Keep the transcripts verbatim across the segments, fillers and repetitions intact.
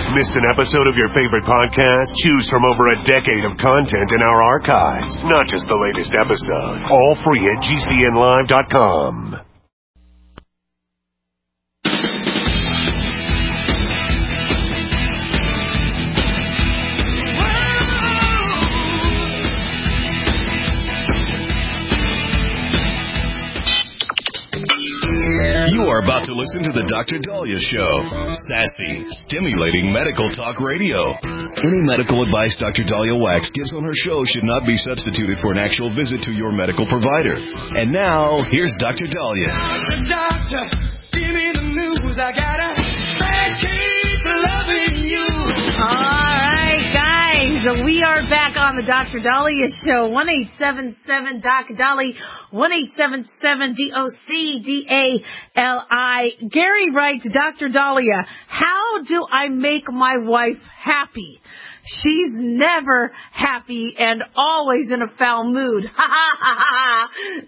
Missed an episode of your favorite podcast? Choose from over a decade of content in our archives, not just the latest episode. All free at G C N live dot com. You are about to listen to the Doctor Dahlia Show. Sassy, stimulating medical talk radio. Any medical advice Doctor Dahlia Wax gives on her show should not be substituted for an actual visit to your medical provider. And now, here's Doctor Dahlia. Doctor, give me the news. I gotta keep loving you. All right, guys. We are back on the Doctor Dahlia Show. one eight seven seven Doc Dolly. one eight seven seven D O C D A L I. Gary writes, Doctor Dahlia, how do I make my wife happy? She's never happy and always in a foul mood. Ha ha ha ha.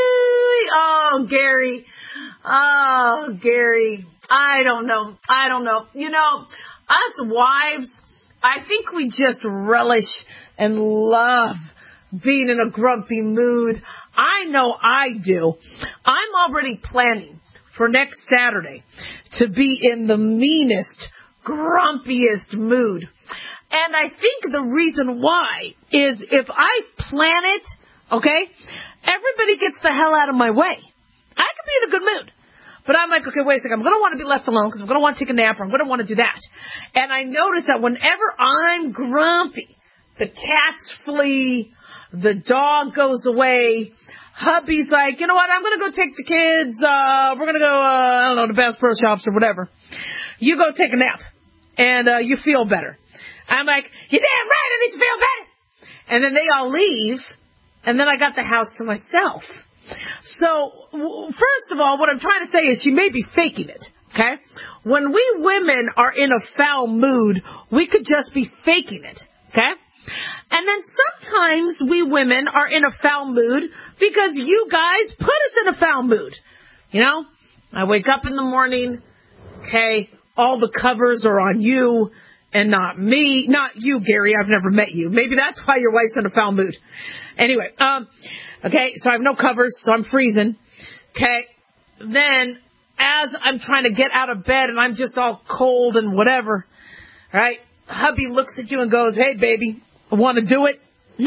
Oh, Gary. Oh, Gary. I don't know. I don't know. You know, us wives, I think we just relish and love being in a grumpy mood. I know I do. I'm already planning for next Saturday to be in the meanest, grumpiest mood. And I think the reason why is if I plan it, okay, everybody gets the hell out of my way. I could be in a good mood. But I'm like, okay, wait a second. I'm going to want to be left alone because I'm going to want to take a nap or I'm going to want to do that. And I notice that whenever I'm grumpy, the cats flee, the dog goes away, hubby's like, you know what, I'm going to go take the kids, uh, we're going to go, uh, I don't know, to Bass Pro Shops or whatever. You go take a nap and uh, you feel better. I'm like, you're damn right, I need to feel better. And then they all leave and then I got the house to myself. So, first of all, what I'm trying to say is she may be faking it, okay? When we women are in a foul mood, we could just be faking it, okay? And then sometimes we women are in a foul mood because you guys put us in a foul mood. You know, I wake up in the morning, okay, all the covers are on you and not me. Not you, Gary, I've never met you. Maybe that's why your wife's in a foul mood. Anyway, um... okay, so I have no covers, so I'm freezing. Okay, then as I'm trying to get out of bed and I'm just all cold and whatever, right, hubby looks at you and goes, hey, baby, want to do it? No.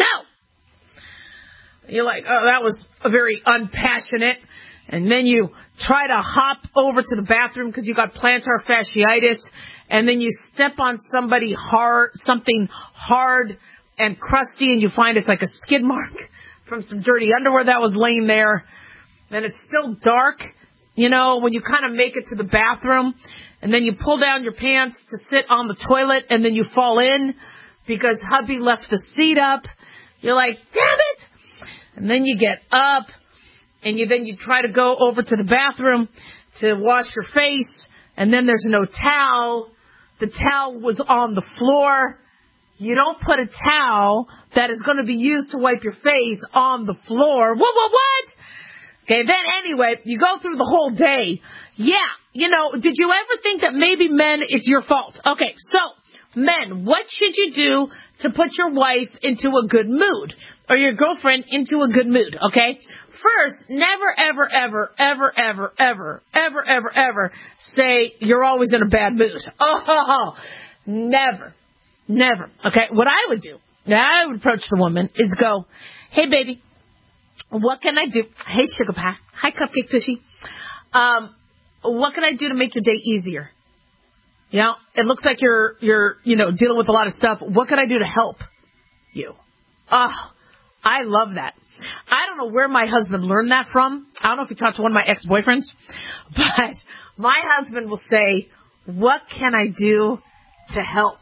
You're like, oh, that was very unpassionate. And then you try to hop over to the bathroom because you got plantar fasciitis, and then you step on somebody hard, something hard and crusty, and you find it's like a skid mark from some dirty underwear that was laying there. And it's still dark, you know, when you kind of make it to the bathroom, and then you pull down your pants to sit on the toilet, and then you fall in because hubby left the seat up. You're like, damn it! And then you get up, and you then you try to go over to the bathroom to wash your face, and then there's no towel. The towel was on the floor. You don't put a towel that is going to be used to wipe your face on the floor. What, what, what? Okay, then anyway, you go through the whole day. Yeah, you know, did you ever think that maybe men, it's your fault? Okay, so, men, what should you do to put your wife into a good mood? Or your girlfriend into a good mood, okay? First, never, ever, ever, ever, ever, ever, ever, ever, ever say you're always in a bad mood. Oh, never. Never. Okay, what I would do, now I would approach the woman, is go, hey, baby, what can I do? Hey, sugar pie. Hi, cupcake tushy. Um, what can I do to make your day easier? You know, it looks like you're, you're, you know, dealing with a lot of stuff. What can I do to help you? Oh, I love that. I don't know where my husband learned that from. I don't know if he talked to one of my ex-boyfriends, but my husband will say, what can I do to help?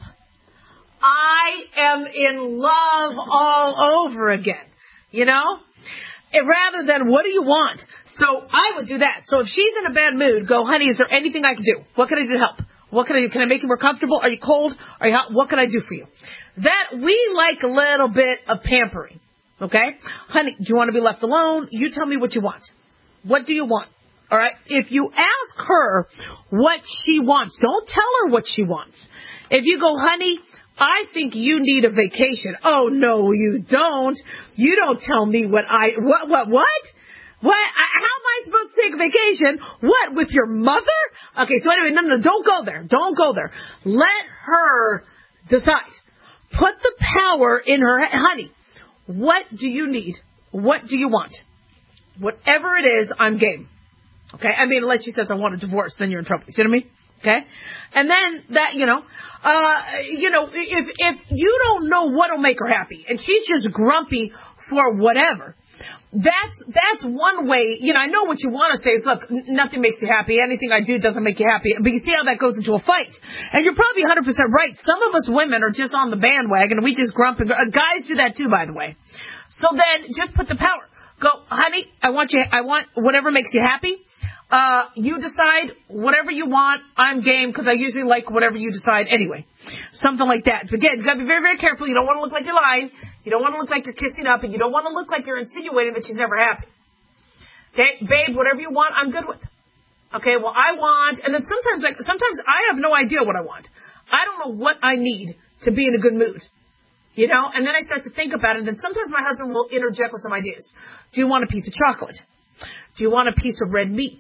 I am in love all over again, you know, and rather than what do you want? So I would do that. So if she's in a bad mood, go, honey, is there anything I can do? What can I do to help? What can I do? Can I make you more comfortable? Are you cold? Are you hot? What can I do for you? That we like a little bit of pampering. Okay? Honey, do you want to be left alone? You tell me what you want. What do you want? All right? If you ask her what she wants, don't tell her what she wants. If you go, honey, I think you need a vacation. Oh, no, you don't. You don't tell me what I, what, what, what? What? How am I supposed to take a vacation? What, with your mother? Okay, so anyway, no, no, don't go there. Don't go there. Let her decide. Put the power in her head. Honey, what do you need? What do you want? Whatever it is, I'm game. Okay? I mean, unless she says I want a divorce, then you're in trouble. You see what I mean? Okay? And then that, you know, uh, you know, if, if you don't know what'll make her happy and she's just grumpy for whatever, that's, that's one way, you know, I know what you want to say is, look, nothing makes you happy. Anything I do doesn't make you happy. But you see how that goes into a fight. And you're probably one hundred percent right. Some of us women are just on the bandwagon and we just grump and, uh, guys do that too, by the way. So then just put the power. Go, honey, I want you, I want whatever makes you happy. Uh, you decide whatever you want. I'm game because I usually like whatever you decide anyway. Something like that. But again, you gotta be very, very careful. You don't want to look like you're lying. You don't want to look like you're kissing up, and you don't want to look like you're insinuating that she's never happy. Okay, babe, whatever you want, I'm good with. Okay, well, I want, and then sometimes, like, sometimes I have no idea what I want. I don't know what I need to be in a good mood. You know, and then I start to think about it, and then sometimes my husband will interject with some ideas. Do you want a piece of chocolate? Do you want a piece of red meat?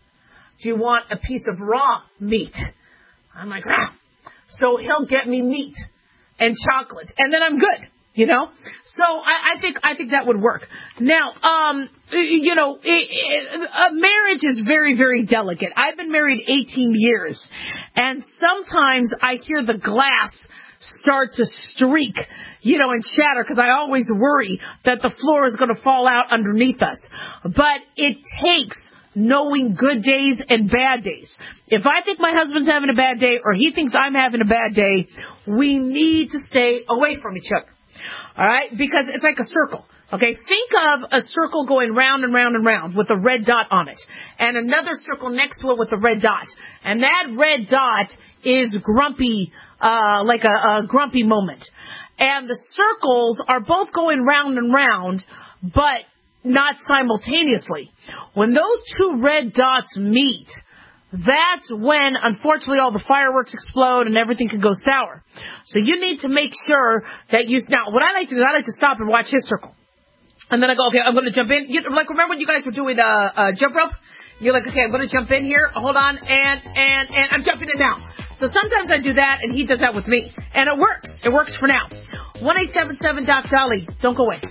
Do you want a piece of raw meat? I'm like, ah. So he'll get me meat and chocolate, and then I'm good, you know? So I, I think I think that would work. Now, um, you know, it, it, a marriage is very, very delicate. I've been married eighteen years, and sometimes I hear the glass start to streak, you know, and shatter, because I always worry that the floor is going to fall out underneath us. But it takes knowing good days and bad days. If I think my husband's having a bad day or he thinks I'm having a bad day, we need to stay away from each other. All right? Because it's like a circle. Okay? Think of a circle going round and round and round with a red dot on it, and another circle next to it with a red dot. And that red dot is grumpy, uh, like a, a grumpy moment. And the circles are both going round and round, but not simultaneously. When those two red dots meet, that's when, unfortunately, all the fireworks explode and everything can go sour. So you need to make sure that you, now, what I like to do, I like to stop and watch his circle. And then I go, okay, I'm going to jump in. You, like, remember when you guys were doing uh, uh, jump rope? You're like, okay, I'm going to jump in here. Hold on. And, and, and I'm jumping in now. So sometimes I do that, and he does that with me. And it works. It works for now. one eight seven seven Doc Dolly. Don't go away.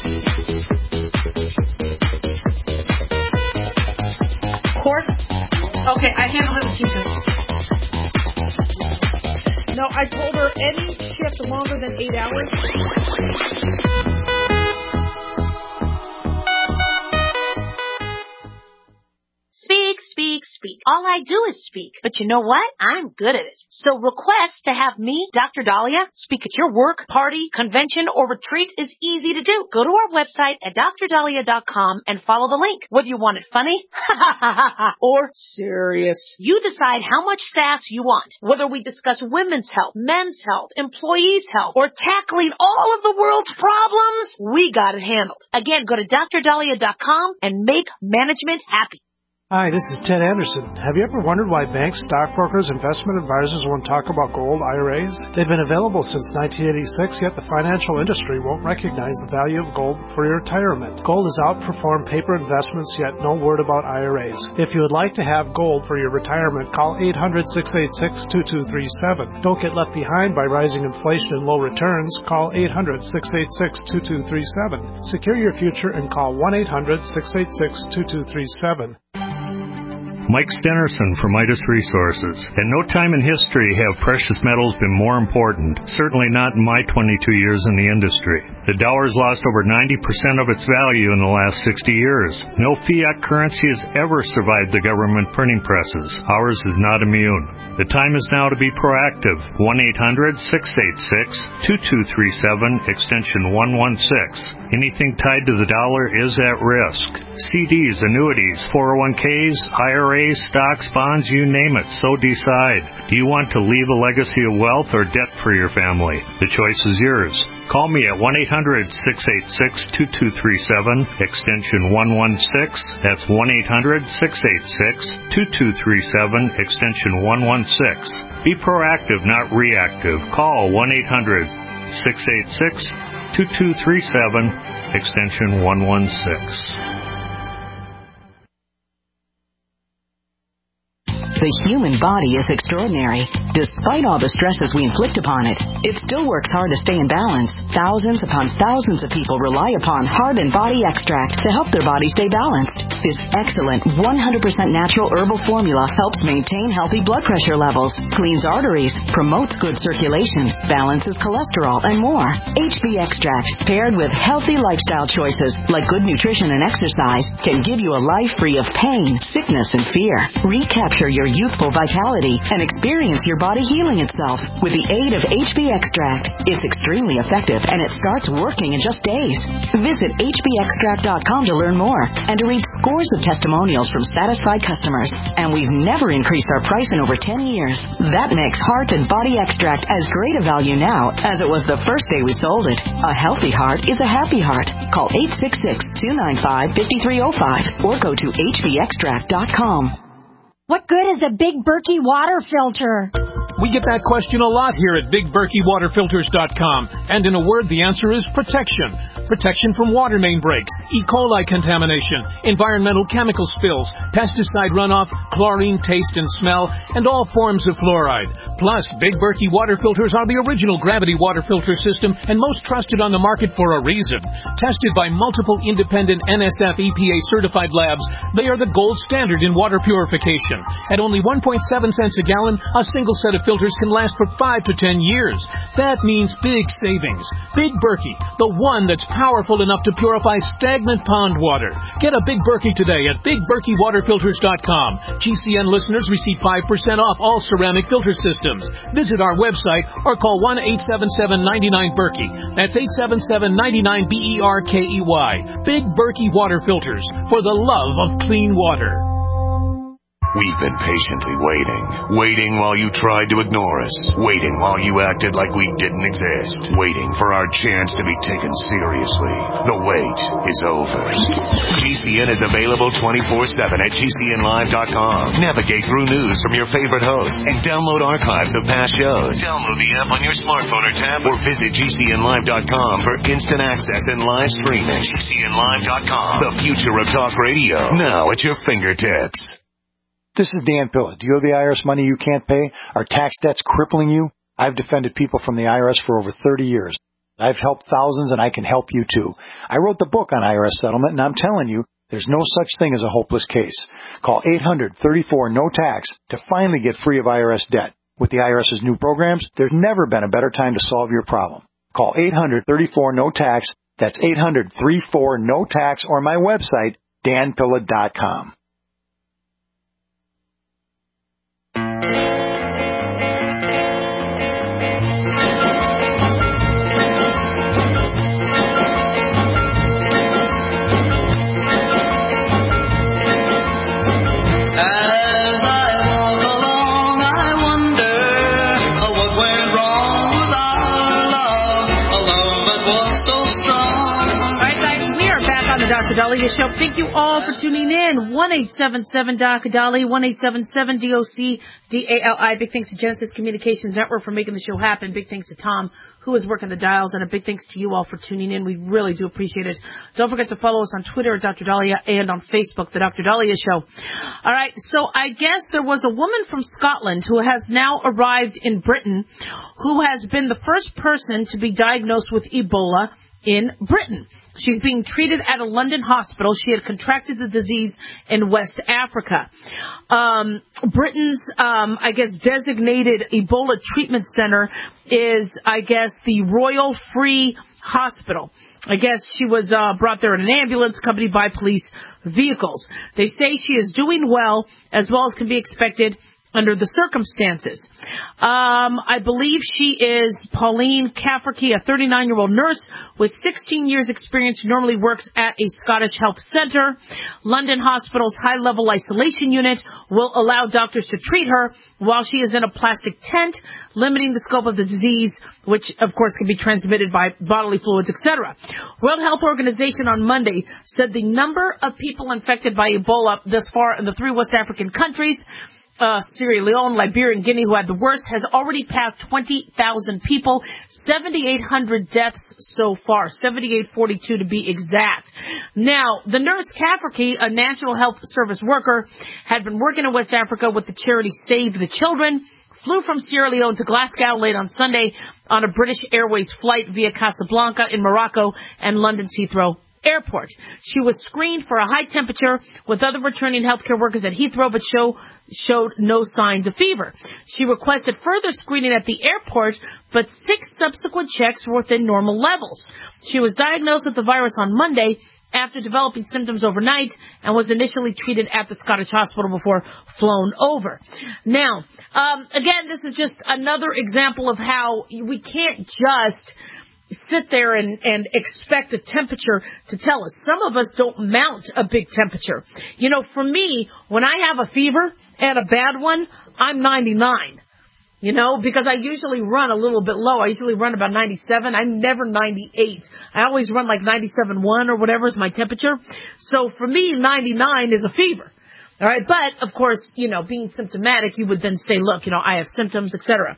Court? Okay, I handle it with you. No, I told her any shift longer than eight hours. Speak, speak, speak. All I do is speak. But you know what? I'm good at it. So request to have me, Doctor Dahlia, speak at your work, party, convention, or retreat is easy to do. Go to our website at dr dahlia dot com and follow the link. Whether you want it funny or serious, you decide how much sass you want. Whether we discuss women's health, men's health, employees' health, or tackling all of the world's problems, we got it handled. Again, go to dr dahlia dot com and make management happy. Hi, this is Ted Anderson. Have you ever wondered why banks, stockbrokers, investment advisors won't talk about gold I R As? They've been available since nineteen eighty-six, yet the financial industry won't recognize the value of gold for your retirement. Gold has outperformed paper investments, yet no word about I R As. If you would like to have gold for your retirement, call eight hundred, six eight six, two two three seven. Don't get left behind by rising inflation and low returns. Call eight hundred, six eight six, two two three seven. Secure your future and call one eight hundred, six eight six, two two three seven. Mike Stenerson from Midas Resources. In no time in history have precious metals been more important, certainly not in my twenty-two years in the industry. The dollar's lost over ninety percent of its value in the last sixty years. No fiat currency has ever survived the government printing presses. Ours is not immune. The time is now to be proactive. one eight hundred, six eight six, two two three seven, extension one one six. Anything tied to the dollar is at risk. C Ds, annuities, four oh one k's, I R As, stocks, bonds, you name it, so decide. Do you want to leave a legacy of wealth or debt for your family? The choice is yours. Call me at one eight hundred, six eight six, two two three seven, extension one one six. That's one eight hundred, six eight six, two two three seven, extension one one six. Be proactive, not reactive. Call one eight hundred, six eight six, two two three seven, extension one one six. The human body is extraordinary. Despite all the stresses we inflict upon it, it still works hard to stay in balance. Thousands upon thousands of people rely upon Heart and Body Extract to help their body stay balanced. This excellent one hundred percent natural herbal formula helps maintain healthy blood pressure levels, cleans arteries, promotes good circulation, balances cholesterol, and more. H B Extract, paired with healthy lifestyle choices like good nutrition and exercise, can give you a life free of pain, sickness, and fear. Recapture your youthful vitality and experience your body healing itself with the aid of H B Extract. It's extremely effective and it starts working in just days. Visit H B extract dot com to learn more and to read scores of testimonials from satisfied customers. And we've never increased our price in over ten years. That makes Heart and Body Extract as great a value now as it was the first day we sold it. A healthy heart is a happy heart. Call eight six six, two nine five, five three zero five or go to H B extract dot com. What good is a Big Berkey water filter? We get that question a lot here at Big Berkey Water Filters dot com. And in a word, the answer is protection. Protection from water main breaks, E. coli contamination, environmental chemical spills, pesticide runoff, chlorine taste and smell, and all forms of fluoride. Plus, Big Berkey water filters are the original gravity water filter system and most trusted on the market for a reason. Tested by multiple independent N S F E P A certified labs, they are the gold standard in water purification. At only one point seven cents a gallon, a single set of filters can last for five to ten years. That means big savings. Big Berkey, the one that's powerful enough to purify stagnant pond water. Get a Big Berkey today at Big Berkey Water Filters dot com. G C N listeners receive five percent off all ceramic filter systems. Visit our website or call one eight seven seven, nine nine, Berkey. That's eight seven seven, nine nine, B E R K E Y. Big Berkey Water Filters, for the love of clean water. We've been patiently waiting. Waiting while you tried to ignore us. Waiting while you acted like we didn't exist. Waiting for our chance to be taken seriously. The wait is over. G C N is available twenty-four seven at G C N live dot com. Navigate through news from your favorite hosts and download archives of past shows. Download the app on your smartphone or tablet or visit G C N live dot com for instant access and live streaming. G C N live dot com. The future of talk radio. Now at your fingertips. This is Dan Pilla. Do you owe the I R S money you can't pay? Are tax debts crippling you? I've defended people from the I R S for over thirty years. I've helped thousands, and I can help you, too. I wrote the book on I R S settlement, and I'm telling you, there's no such thing as a hopeless case. Call eight hundred, thirty-four, no tax to finally get free of I R S debt. With the IRS's new programs, there's never been a better time to solve your problem. Call eight hundred, thirty-four, no tax. That's eight hundred, thirty-four, no tax, or my website, dan pilla dot com. Doctor Dahlia Show. Thank you all for tuning in. one eight seven seven, D O C, Dali, one eight seven seven, D O C, D A L I. Big thanks to Genesis Communications Network for making the show happen. Big thanks to Tom, who is working the dials, and a big thanks to you all for tuning in. We really do appreciate it. Don't forget to follow us on Twitter at Doctor Dahlia and on Facebook, The Doctor Dahlia Show. All right, so I guess there was a woman from Scotland who has now arrived in Britain who has been the first person to be diagnosed with Ebola in Britain. She's being treated at a London hospital. She had contracted the disease in West Africa. Um, Britain's, um, I guess, designated Ebola treatment center is, I guess, the Royal Free Hospital. I guess she was uh, brought there in an ambulance accompanied by police vehicles. They say she is doing well, as well as can be expected, under the circumstances. Um, I believe she is Pauline Cafferty, a thirty-nine-year-old nurse with sixteen years experience who normally works at a Scottish Health Centre. London Hospital's high-level isolation unit will allow doctors to treat her while she is in a plastic tent, limiting the scope of the disease, which, of course, can be transmitted by bodily fluids, et cetera. World Health Organization on Monday said the number of people infected by Ebola thus far in the three West African countries, Uh, Sierra Leone, Liberia, and Guinea, who had the worst, has already passed twenty thousand people, seventy-eight hundred deaths so far, seventy-eight forty-two to be exact. Now, the nurse Cafferty, a National Health Service worker, had been working in West Africa with the charity Save the Children, flew from Sierra Leone to Glasgow late on Sunday on a British Airways flight via Casablanca in Morocco and London's Heathrow Airport. She was screened for a high temperature with other returning healthcare workers at Heathrow, but show, showed no signs of fever. She requested further screening at the airport, but six subsequent checks were within normal levels. She was diagnosed with the virus on Monday after developing symptoms overnight and was initially treated at the Scottish Hospital before flown over. Now, um, again, this is just another example of how we can't just sit there and, and expect a temperature to tell us. Some of us don't mount a big temperature. You know, for me, when I have a fever and a bad one, I'm ninety-nine. You know, because I usually run a little bit low. I usually run about ninety-seven. I'm never ninety-eight. I always run like ninety-seven point one or whatever is my temperature. So for me, ninety-nine is a fever. All right. But, of course, you know, being symptomatic, you would then say, look, you know, I have symptoms, et cetera.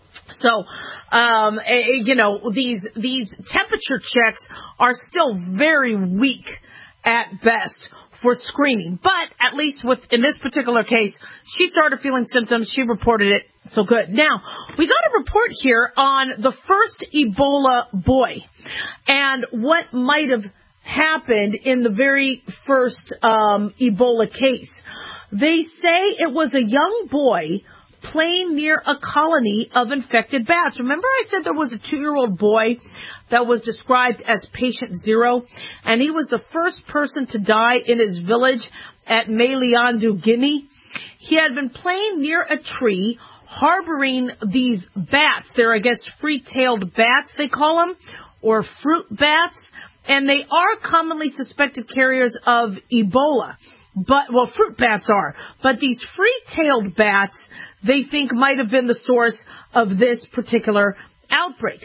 So, um, you know, these these temperature checks are still very weak at best for screening. But at least with in this particular case, she started feeling symptoms. She reported it. So good. Now, we got a report here on the first Ebola boy and what might have happened in the very first um, Ebola case. They say it was a young boy playing near a colony of infected bats. Remember I said there was a two-year-old boy that was described as patient zero, and he was the first person to die in his village at Maliandu, Guinea. He had been playing near a tree harboring these bats. They're, I guess, free-tailed bats, they call them, or fruit bats, and they are commonly suspected carriers of Ebola. But, well, fruit bats are, but these free-tailed bats, they think might have been the source of this particular outbreak.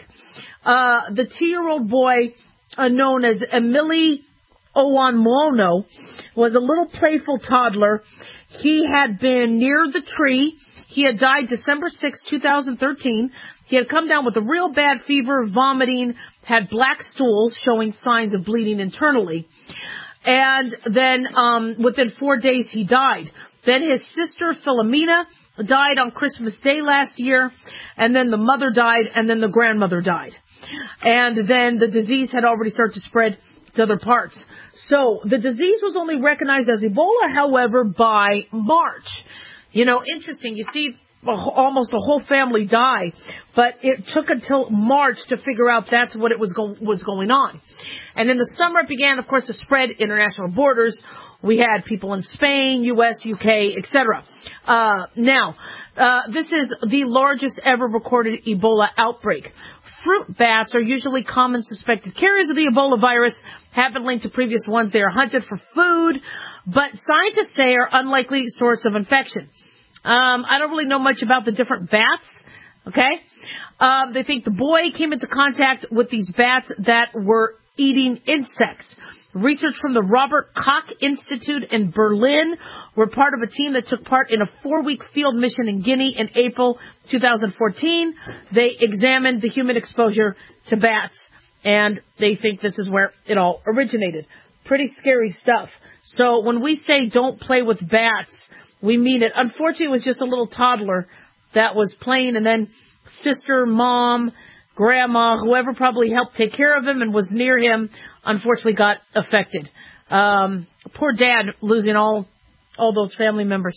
Uh, the two-year-old boy, uh, known as Emily Owanmono, was a little playful toddler. He had been near the tree. He had died December sixth, twenty thirteen. He had come down with a real bad fever, vomiting, had black stools showing signs of bleeding internally. And then um, within four days, he died. Then his sister, Philomena, died on Christmas Day last year. And then the mother died, and then the grandmother died. And then the disease had already started to spread to other parts. So the disease was only recognized as Ebola, however, by March. You know, interesting. You see almost a whole family die, but it took until March to figure out that's what it was, go- was going on. And in the summer, it began, of course, to spread international borders. We had people in Spain, U S, U K, et cetera. Uh, now, uh, this is the largest ever recorded Ebola outbreak. Fruit bats are usually common suspected carriers of the Ebola virus, have been linked to previous ones. They are hunted for food, but scientists say are unlikely source of infection. Um, I don't really know much about the different bats, okay? Um, they think the boy came into contact with these bats that were eating insects. Research from the Robert Koch Institute in Berlin were part of a team that took part in a four-week field mission in Guinea in April twenty fourteen. They examined the human exposure to bats, and they think this is where it all originated. Pretty scary stuff. So when we say don't play with bats, we mean it. Unfortunately, it was just a little toddler that was playing, and then sister, mom, grandma, whoever probably helped take care of him and was near him, unfortunately got affected. Um, poor dad losing all all those family members.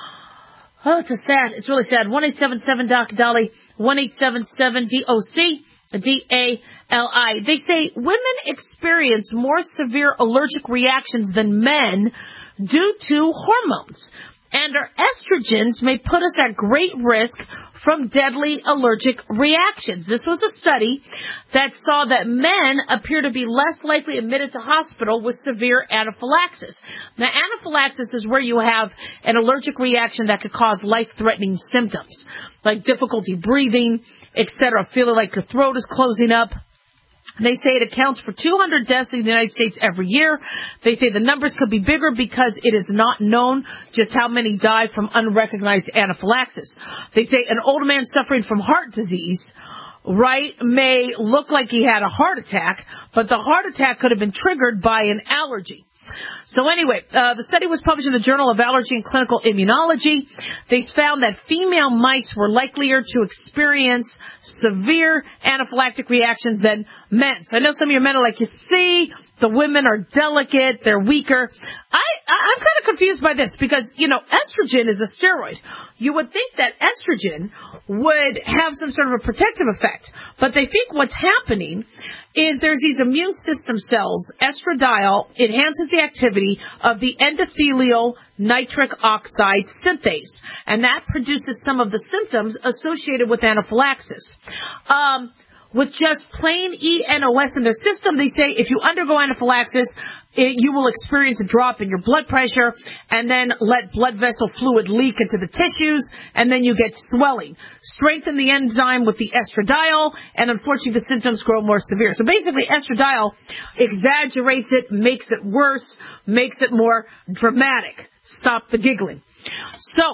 Oh, it's a sad. It's really sad. one eight seven seven Doc Dolly, one eight seven seven D O C D A L I. They say women experience more severe allergic reactions than men due to hormones. and our estrogens may put us at great risk from deadly allergic reactions. This was a study that saw that men appear to be less likely admitted to hospital with severe anaphylaxis. Now, anaphylaxis is where you have an allergic reaction that could cause life-threatening symptoms, like difficulty breathing, et cetera, feeling like your throat is closing up. They say it accounts for two hundred deaths in the United States every year. They say the numbers could be bigger because it is not known just how many die from unrecognized anaphylaxis. They say an older man suffering from heart disease, right, may look like he had a heart attack, but the heart attack could have been triggered by an allergy. So anyway, uh, the study was published in the Journal of Allergy and Clinical Immunology. They found that female mice were likelier to experience severe anaphylactic reactions than men. So I know some of your men are like, you see, the women are delicate, they're weaker. I, I'm kind of confused by this because, you know, estrogen is a steroid. You would think that estrogen would have some sort of a protective effect, but they think what's happening is there's these immune system cells. Estradiol enhances the activity of the endothelial nitric oxide synthase, and that produces some of the symptoms associated with anaphylaxis. Um, with just plain E N O S in their system, they say if you undergo anaphylaxis, it, you will experience a drop in your blood pressure and then let blood vessel fluid leak into the tissues, and then you get swelling. Strengthen the enzyme with the estradiol, and unfortunately the symptoms grow more severe. So basically estradiol exaggerates it, makes it worse, makes it more dramatic. Stop the giggling. So,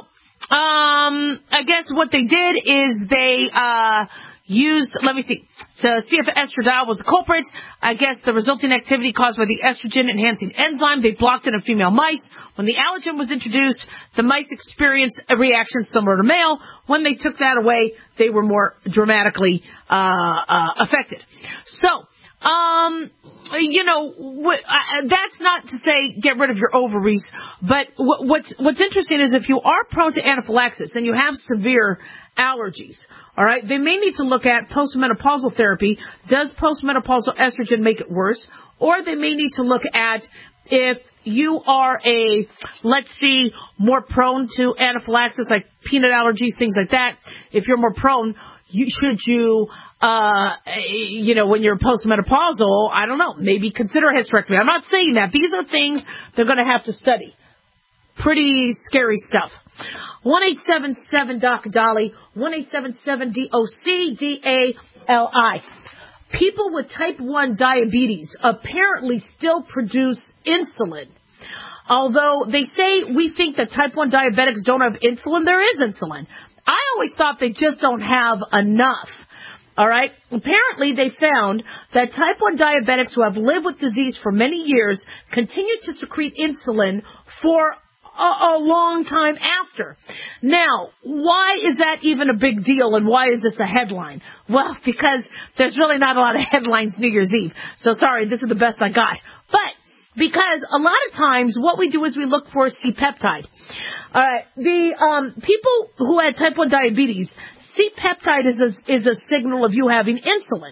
um, I guess what they did is they, uh, used, let me see, to see if estradiol was the culprit. I guess the resulting activity caused by the estrogen-enhancing enzyme, they blocked it in female mice. When the allergen was introduced, the mice experienced a reaction similar to male. When they took that away, they were more dramatically uh, uh, affected. So, Um, you know, wh- uh, that's not to say get rid of your ovaries, but wh- what's what's interesting is if you are prone to anaphylaxis and you have severe allergies, all right, they may need to look at postmenopausal therapy. Does postmenopausal estrogen make it worse? Or they may need to look at if you are a, let's see, more prone to anaphylaxis, like peanut allergies, things like that. If you're more prone, you, should you, uh, you know, when you're postmenopausal, I don't know, maybe consider a hysterectomy. I'm not saying that. These are things they're going to have to study. Pretty scary stuff. one eight seven seven Doc Dolly, one eight seven seven D O C D A L I. People with type one diabetes apparently still produce insulin. Although they say we think that type one diabetics don't have insulin, there is insulin. I always thought they just don't have enough. All right? Apparently, they found that type one diabetics who have lived with disease for many years continue to secrete insulin for a, a long time after. Now, why is that even a big deal, and why is this a headline? Well, because there's really not a lot of headlines New Year's Eve. So, sorry, this is the best I got. But because a lot of times what we do is we look for C-peptide. All right, the um, people who had type one diabetes, C-peptide is a, is a signal of you having insulin.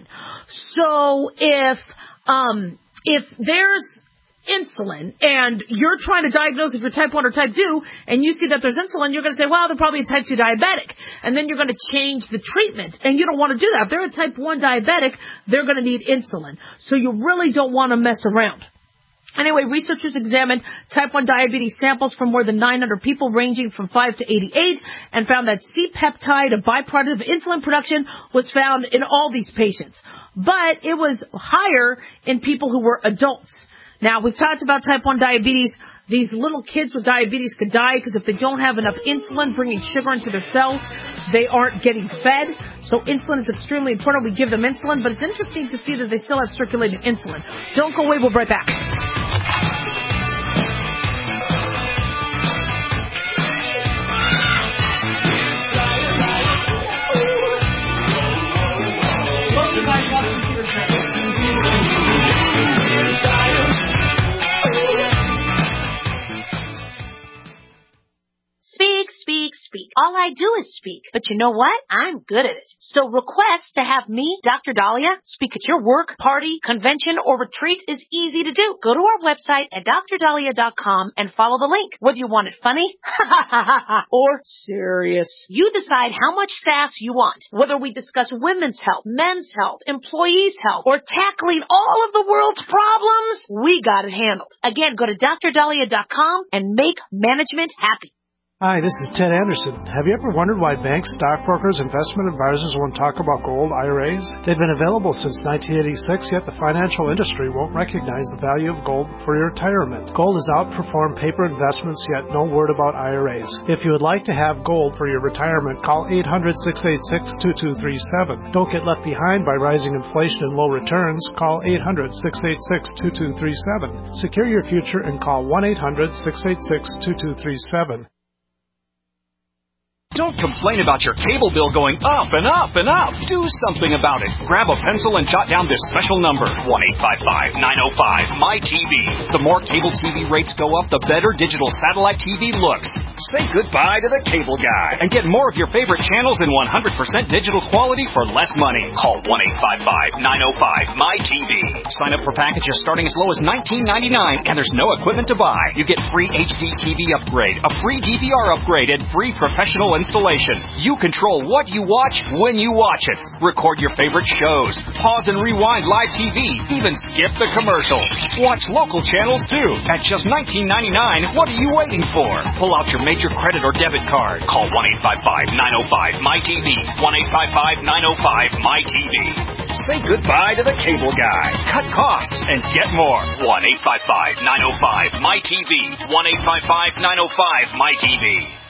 So if um, if there's insulin and you're trying to diagnose if you're type one or type two and you see that there's insulin, you're going to say, well, they're probably a type two diabetic. And then you're going to change the treatment. And you don't want to do that. If they're a type one diabetic, they're going to need insulin. So you really don't want to mess around. Anyway, researchers examined type one diabetes samples from more than nine hundred people ranging from five to eighty-eight and found that C-peptide, a byproduct of insulin production, was found in all these patients. But it was higher in people who were adults. Now, we've talked about type one diabetes. These little kids with diabetes could die because if they don't have enough insulin bringing sugar into their cells, they aren't getting fed. So insulin is extremely important. We give them insulin, but it's interesting to see that they still have circulating insulin. Don't go away. We'll be right back. Speak, speak, speak. All I do is speak. But you know what? I'm good at it. So request to have me, Doctor Dahlia, speak at your work, party, convention, or retreat is easy to do. Go to our website at dr dahlia dot com and follow the link. Whether you want it funny or serious, you decide how much sass you want. Whether we discuss women's health, men's health, employees' health, or tackling all of the world's problems, we got it handled. Again, go to dr dahlia dot com and make management happy. Hi, this is Ted Anderson. Have you ever wondered why banks, stockbrokers, investment advisors won't talk about gold I R As? They've been available since nineteen eighty-six, yet the financial industry won't recognize the value of gold for your retirement. Gold has outperformed paper investments, yet no word about I R As. If you would like to have gold for your retirement, call eight hundred, six eight six, two two three seven. Don't get left behind by rising inflation and low returns. Call eight hundred, six eight six, two two three seven. Secure your future and call one eight hundred, six eight six, two two three seven. Don't complain about your cable bill going up and up and up. Do something about it. Grab a pencil and jot down this special number, one eight five five, nine oh five, M Y T V. The more cable T V rates go up, the better digital satellite T V looks. Say goodbye to the cable guy and get more of your favorite channels in one hundred percent digital quality for less money. Call one eight five five, nine oh five, M Y T V. Sign up for packages starting as low as nineteen ninety-nine, and there's no equipment to buy. You get free H D T V upgrade, a free D V R upgrade, and free professional installation. You control what you watch when you watch it. Record your favorite shows. Pause and rewind live T V. Even skip the commercials. Watch local channels too. At just nineteen ninety-nine, what are you waiting for? Pull out your major credit or debit card. Call one eight five five, nine oh five, M Y T V. one eight five five, nine oh five, M Y T V. Say goodbye to the cable guy. Cut costs and get more. one eight five five, nine oh five, M Y T V. one eight five five, nine oh five, M Y T V.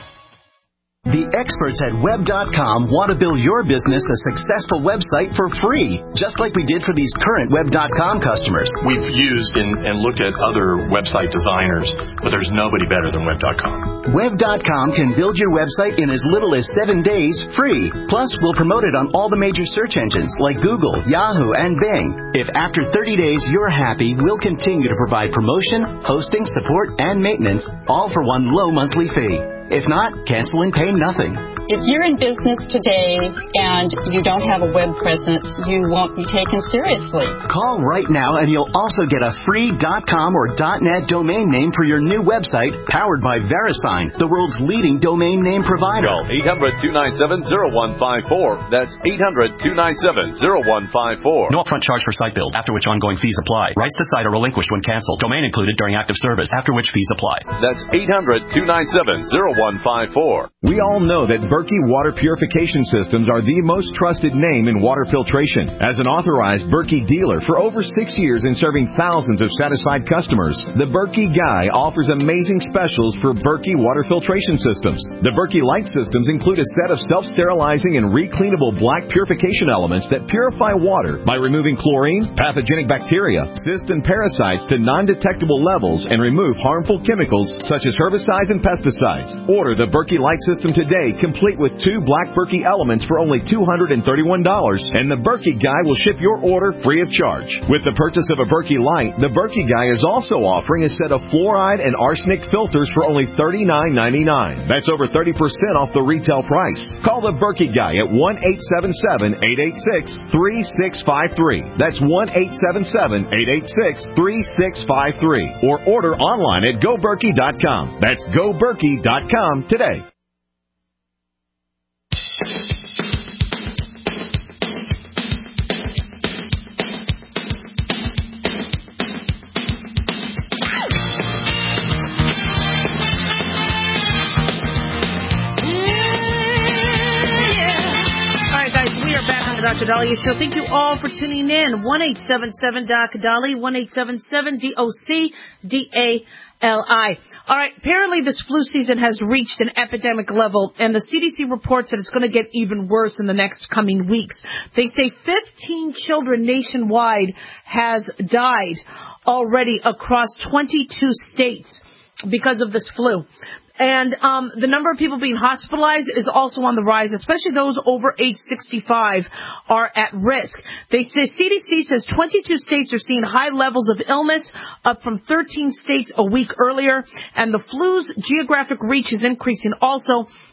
The experts at web dot com want to build your business a successful website for free, just like we did for these current web dot com customers. We've used and, and looked at other website designers, but there's nobody better than web dot com. web dot com can build your website in as little as seven days free. Plus, we'll promote it on all the major search engines like Google, Yahoo, and Bing. If after thirty days you're happy, we'll continue to provide promotion, hosting, support, and maintenance, all for one low monthly fee. If not, cancel and pay nothing. If you're in business today and you don't have a web presence, you won't be taken seriously. Call right now and you'll also get a free .com or .net domain name for your new website, powered by VeriSign, the world's leading domain name provider. Call eight hundred, two nine seven, zero one five four. That's eight hundred, two nine seven, zero one five four. No upfront charge for site build, after which ongoing fees apply. Rights to site are relinquished when canceled. Domain included during active service, after which fees apply. That's eight hundred, two nine seven, zero one five four. We all know that Berkey Water Purification Systems are the most trusted name in water filtration. As an authorized Berkey dealer for over six years and serving thousands of satisfied customers, the Berkey Guy offers amazing specials for Berkey water filtration systems. The Berkey Light systems include a set of self-sterilizing and recleanable black purification elements that purify water by removing chlorine, pathogenic bacteria, cysts, and parasites to non-detectable levels and remove harmful chemicals such as herbicides and pesticides. Order the Berkey Light system today, complete with two black Berkey elements for only two hundred thirty-one dollars, and the Berkey Guy will ship your order free of charge. With the purchase of a Berkey Light, the Berkey Guy is also offering a set of fluoride and arsenic filters for only thirty-nine ninety-nine. That's over thirty percent off the retail price. Call the Berkey Guy at one eight seven seven, eight eight six, three six five three. That's one eight seven seven, eight eight six, three six five three. Or order online at go berkey dot com. That's go berkey dot com today. Doctor Dahlia Show. Thank you all for tuning in. one eight seven seven Doc Dolly, one eight seven seven D O C D A L I. All right, apparently this flu season has reached an epidemic level, and the C D C reports that it's going to get even worse in the next coming weeks. They say fifteen children nationwide has died already across twenty-two states because of this flu. And um the number of people being hospitalized is also on the rise, especially those over age sixty-five are at risk. They say C D C says twenty-two states are seeing high levels of illness, up from thirteen states a week earlier, and the flu's geographic reach is increasing also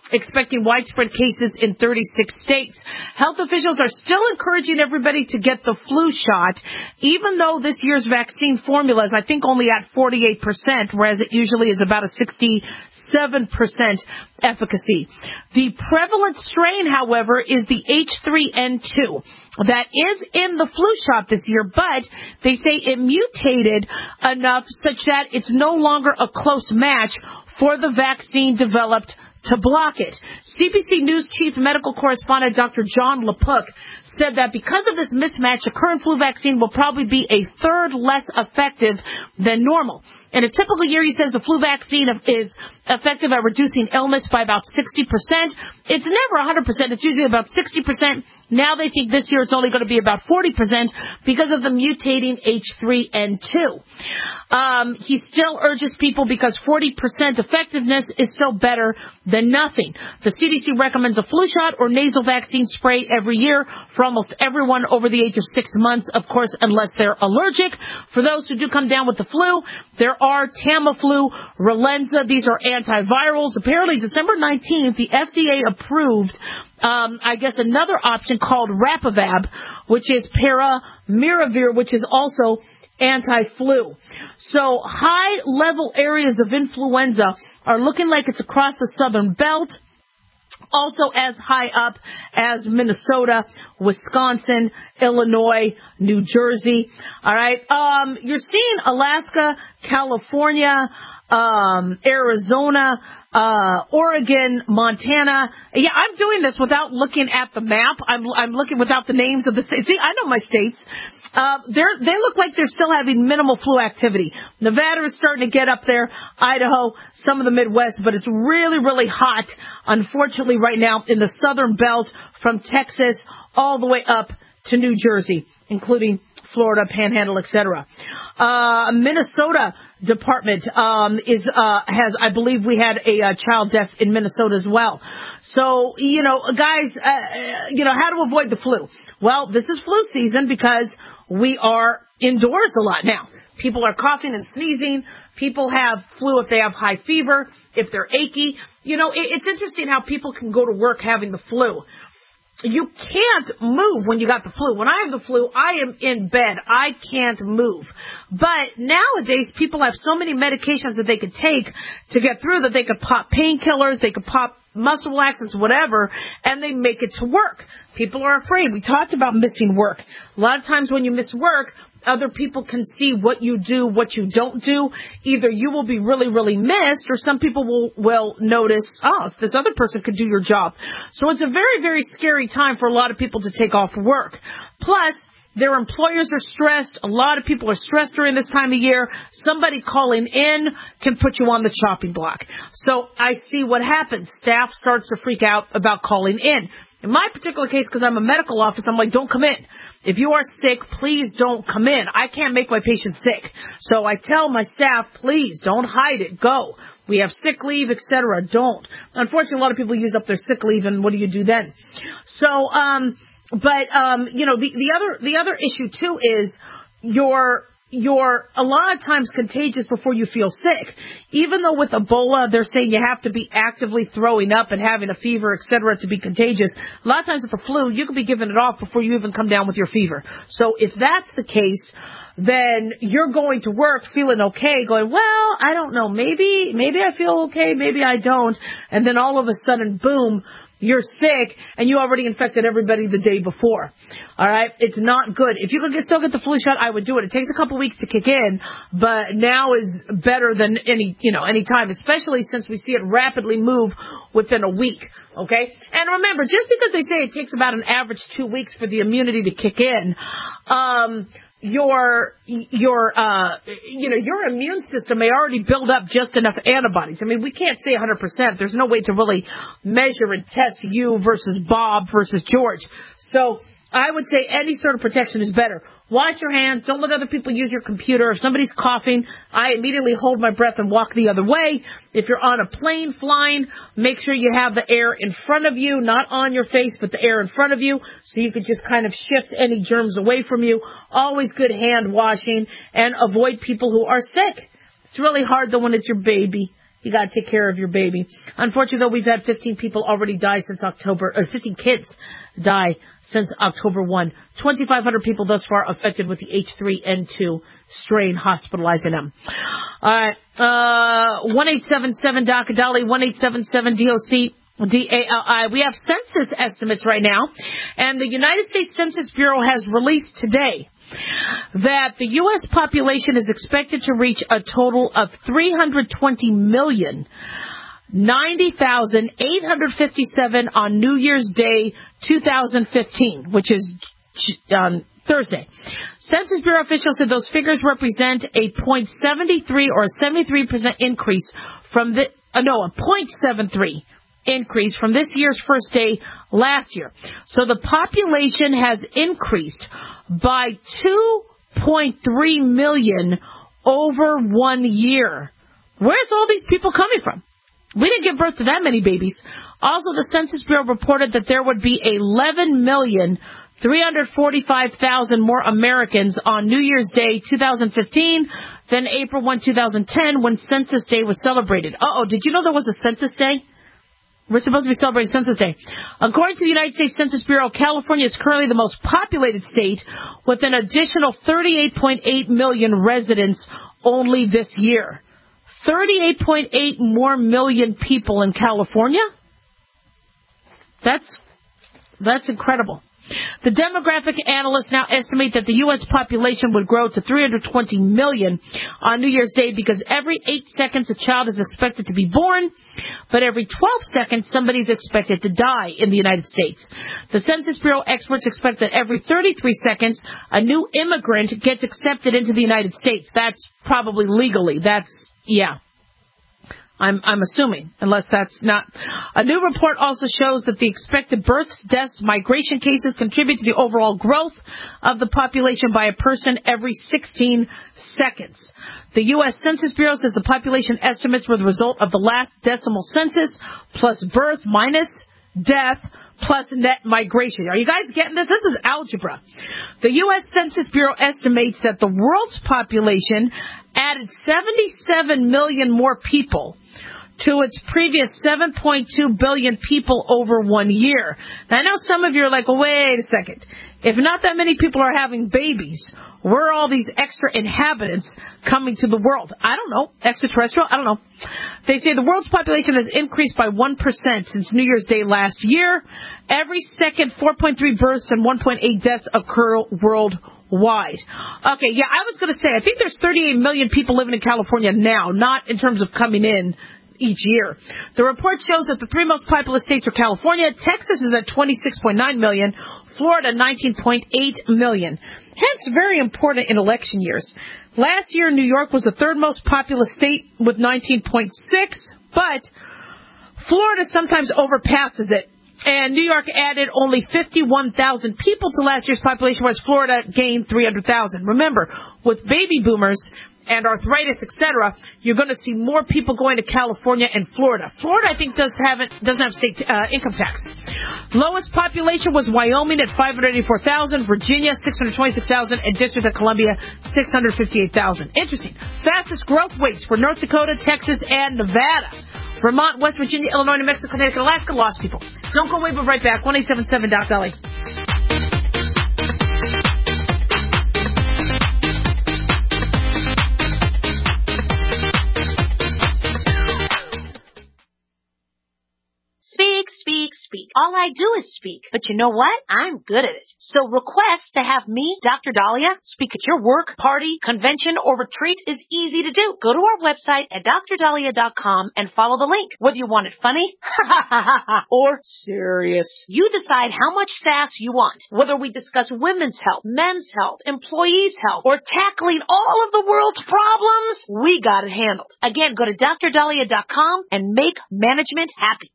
expecting widespread cases in thirty-six states. Health officials are still encouraging everybody to get the flu shot, even though this year's vaccine formula is, I think, only at forty-eight percent, whereas it usually is about a sixty-seven percent efficacy. The prevalent strain, however, is the H three N two. That is in the flu shot this year, but they say it mutated enough such that it's no longer a close match for the vaccine developed to block it. C B C News chief medical correspondent Doctor John LaPook said that because of this mismatch, the current flu vaccine will probably be a third less effective than normal. In a typical year, he says the flu vaccine is effective at reducing illness by about sixty percent. It's never one hundred percent. It's usually about sixty percent. Now they think this year it's only going to be about forty percent because of the mutating H three N two. Um, he still urges people because forty percent effectiveness is still better than nothing. The C D C recommends a flu shot or nasal vaccine spray every year for almost everyone over the age of six months, of course, unless they're allergic. For those who do come down with the flu, there are Tamiflu, Relenza. These are antivirals. Apparently, December nineteenth, the F D A approved, um, I guess, another option called Rapivab, which is Paramiravir, which is also anti-flu. So high-level areas of influenza are looking like it's across the southern belt, also as high up as Minnesota, Wisconsin, Illinois, New Jersey. All right. Um, you're seeing Alaska, California, um, Arizona, uh, Oregon, Montana. Yeah, I'm doing this without looking at the map. I'm, I'm looking without the names of the states. See, I know my states. Uh, they're, they look like they're still having minimal flu activity. Nevada is starting to get up there, Idaho, some of the Midwest, but it's really, really hot, unfortunately, right now in the southern belt from Texas all the way up to New Jersey, including Florida, Panhandle, et cetera. Uh, Minnesota Department um, is uh, has, I believe, we had a uh, child death in Minnesota as well. So, you know, guys, uh, you know, how to avoid the flu? Well, this is flu season because we are indoors a lot now. People are coughing and sneezing. People have flu if they have high fever, if they're achy. You know, it, it's interesting how people can go to work having the flu. You can't move when you got the flu. When I have the flu, I am in bed. I can't move. But nowadays, people have so many medications that they could take to get through that they could pop painkillers, they could pop muscle relaxants, whatever, and they make it to work. People are afraid. We talked about missing work. A lot of times when you miss work, other people can see what you do, what you don't do. Either you will be really, really missed, or some people will, will notice, oh, this other person could do your job. So it's a very, very scary time for a lot of people to take off work. Plus, their employers are stressed. A lot of people are stressed during this time of year. Somebody calling in can put you on the chopping block. So I see what happens. Staff starts to freak out about calling in. In my particular case, because I'm a medical office, I'm like, don't come in. If you are sick, please don't come in. I can't make my patient sick. So I tell my staff, please don't hide it. Go. We have sick leave, et cetera. Don't. Unfortunately, a lot of people use up their sick leave, and what do you do then? So, um, but, um, you know, the, the other, the other issue too is your, you're a lot of times contagious before you feel sick. Even though with Ebola, they're saying you have to be actively throwing up and having a fever, et cetera, to be contagious. A lot of times with the flu, you can be giving it off before you even come down with your fever. So if that's the case, then you're going to work feeling okay, going, well, I don't know, maybe, maybe I feel okay, maybe I don't. And then all of a sudden, boom, you're sick, and you already infected everybody the day before. All right? It's not good. If you could get, still get the flu shot, I would do it. It takes a couple weeks to kick in, but now is better than any, you know, any time, especially since we see it rapidly move within a week. Okay? And remember, just because they say it takes about an average two weeks for the immunity to kick in, um, your, your, uh, you know, your immune system may already build up just enough antibodies. I mean, we can't say one hundred percent. There's no way to really measure and test you versus Bob versus George. So I would say any sort of protection is better. Wash your hands. Don't let other people use your computer. If somebody's coughing, I immediately hold my breath and walk the other way. If you're on a plane flying, make sure you have the air in front of you, not on your face, but the air in front of you, so you could just kind of shift any germs away from you. Always good hand washing, and avoid people who are sick. It's really hard, though, when it's your baby. you got to take care of your baby. Unfortunately, though, we've had fifteen people already die since October, or fifteen kids die since October first. twenty-five hundred people thus far affected with the H three N two strain, hospitalizing them. All right, uh, one eight seven seven D O C Dolly, one eight seven seven D O C D A L I. We have census estimates right now, and the United States Census Bureau has released today that the U S population is expected to reach a total of three hundred twenty million, ninety thousand, eight hundred fifty-seven on New Year's Day, two thousand fifteen, which is on Thursday. Census Bureau officials said those figures represent a zero point seven three or a seventy-three percent increase from the, uh, no, a zero point seven three increase from this year's first day last year. So the population has increased by two point three million over one year. Where's all these people coming from? We didn't give birth to that many babies. Also, the Census Bureau reported that there would be eleven million, three hundred forty-five thousand more Americans on New Year's Day two thousand fifteen than April first, two thousand ten, when Census Day was celebrated. Uh-oh, did you know there was a Census Day? We're supposed to be celebrating Census Day. According to the United States Census Bureau, California is currently the most populated state with an additional thirty-eight point eight million residents only this year. thirty-eight point eight more million people in California? That's, that's incredible. The demographic analysts now estimate that the U S population would grow to three hundred twenty million on New Year's Day because every eight seconds a child is expected to be born, but every twelve seconds somebody is expected to die in the United States. The Census Bureau experts expect that every thirty-three seconds a new immigrant gets accepted into the United States. That's probably legally. That's, yeah. I'm, I'm assuming, unless that's not. A new report also shows that the expected births, deaths, migration cases contribute to the overall growth of the population by a person every sixteen seconds. The U S Census Bureau says the population estimates were the result of the last decimal census plus birth minus death plus net migration. Are you guys getting this? This is algebra. The U S Census Bureau estimates that the world's population added seventy-seven million more people to its previous seven point two billion people over one year. Now, I know some of you are like, well, wait a second. If not that many people are having babies, where are all these extra inhabitants coming to the world? I don't know. Extraterrestrial? I don't know. They say the world's population has increased by one percent since New Year's Day last year. Every second, four point three births and one point eight deaths occur worldwide. Okay, yeah, I was going to say, I think there's thirty-eight million people living in California now, not in terms of coming in each year. The report shows that the three most populous states are California, Texas is at twenty-six point nine million, Florida nineteen point eight million. Hence, very important in election years. Last year, New York was the third most populous state with nineteen point six, but Florida sometimes overpasses it. And New York added only fifty-one thousand people to last year's population, whereas Florida gained three hundred thousand. Remember, with baby boomers and arthritis, et cetera, you're going to see more people going to California and Florida. Florida, I think, does have it, doesn't have state uh, income tax. Lowest population was Wyoming at five hundred eighty-four thousand, Virginia six hundred twenty-six thousand, and District of Columbia six hundred fifty-eight thousand. Interesting. Fastest growth rates for North Dakota, Texas, and Nevada. Vermont, West Virginia, Illinois, New Mexico, Connecticut, Alaska lost people. Don't go away, but right back. one eight seven seven D O C Dolly. Speak, speak, speak. All I do is speak. But you know what? I'm good at it. So request to have me, Doctor Dahlia, speak at your work, party, convention, or retreat is easy to do. Go to our website at dr dahlia dot com and follow the link. Whether you want it funny or serious, you decide how much sass you want. Whether we discuss women's health, men's health, employees' health, or tackling all of the world's problems, we got it handled. Again, go to dr dahlia dot com and make management happy.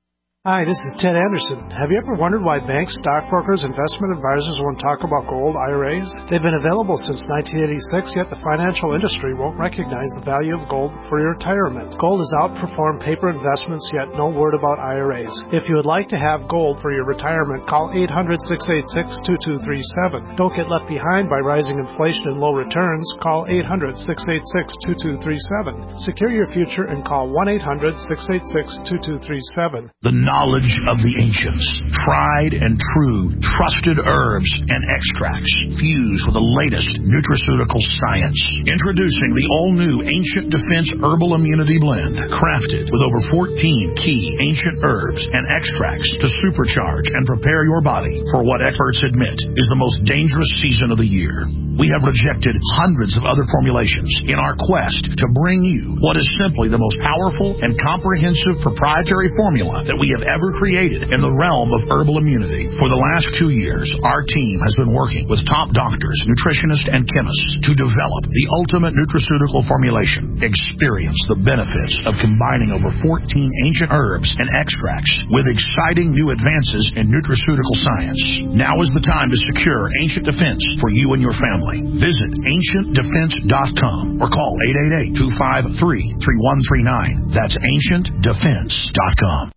Hi, this is Ted Anderson. Have you ever wondered why banks, stockbrokers, investment advisors won't talk about gold I R As? They've been available since nineteen eighty-six, yet the financial industry won't recognize the value of gold for your retirement. Gold has outperformed paper investments, yet no word about I R As. If you would like to have gold for your retirement, call eight hundred, six eight six, two two three seven. Don't get left behind by rising inflation and low returns. Call eight hundred, six eight six, two two three seven. Secure your future and call one eight hundred, six eight six, two two three seven. The knowledge of the ancients, tried and true, trusted herbs and extracts fused with the latest nutraceutical science. Introducing the all-new Ancient Defense Herbal Immunity Blend, crafted with over fourteen key ancient herbs and extracts to supercharge and prepare your body for what experts admit is the most dangerous season of the year. We have rejected hundreds of other formulations in our quest to bring you what is simply the most powerful and comprehensive proprietary formula that we have ever created in the realm of herbal immunity. For the last two years, our team has been working with top doctors, nutritionists, and chemists to develop the ultimate nutraceutical formulation. Experience the benefits of combining over fourteen ancient herbs and extracts with exciting new advances in nutraceutical science. Now is the time to secure Ancient Defense for you and your family. Visit ancient defense dot com or call eight eight eight, two five three, three one three nine. That's ancient defense dot com.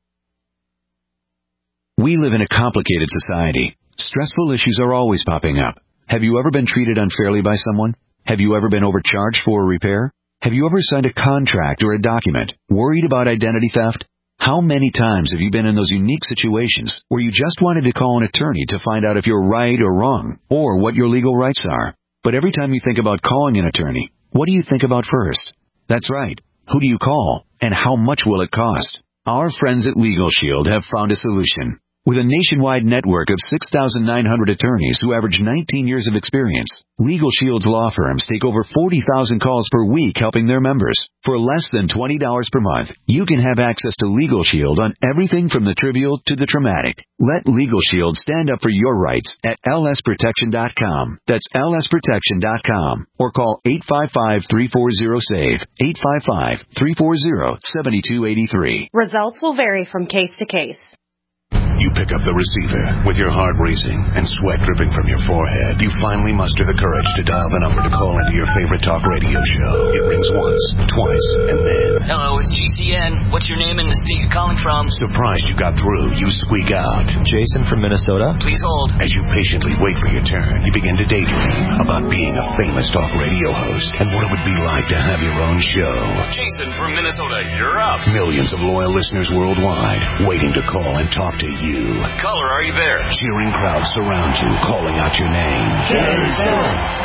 We live in a complicated society. Stressful issues are always popping up. Have you ever been treated unfairly by someone? Have you ever been overcharged for a repair? Have you ever signed a contract or a document worried about identity theft? How many times have you been in those unique situations where you just wanted to call an attorney to find out if you're right or wrong, or what your legal rights are? But every time you think about calling an attorney, what do you think about first? That's right. Who do you call, and how much will it cost? Our friends at Legal Shield have found a solution. With a nationwide network of six thousand nine hundred attorneys who average nineteen years of experience, Legal Shield's law firms take over forty thousand calls per week helping their members. For less than twenty dollars per month, you can have access to Legal Shield on everything from the trivial to the traumatic. Let Legal Shield stand up for your rights at L S protection dot com. That's L S protection dot com. Or call eight five five, three four zero, S A V E, eight five five, three four zero, seven two eight three. Results will vary from case to case. You pick up the receiver with your heart racing and sweat dripping from your forehead. You finally muster the courage to dial the number to call into your favorite talk radio show. It rings once, twice, and then... Hello, it's G C N. What's your name and the state you're calling from? Surprised you got through, you squeak out. Jason from Minnesota. Please hold. As you patiently wait for your turn, you begin to daydream about being a famous talk radio host and what it would be like to have your own show. Jason from Minnesota, you're up. Millions of loyal listeners worldwide waiting to call and talk to you. Caller, are you there? Cheering crowds surround you, calling out your name. Jason!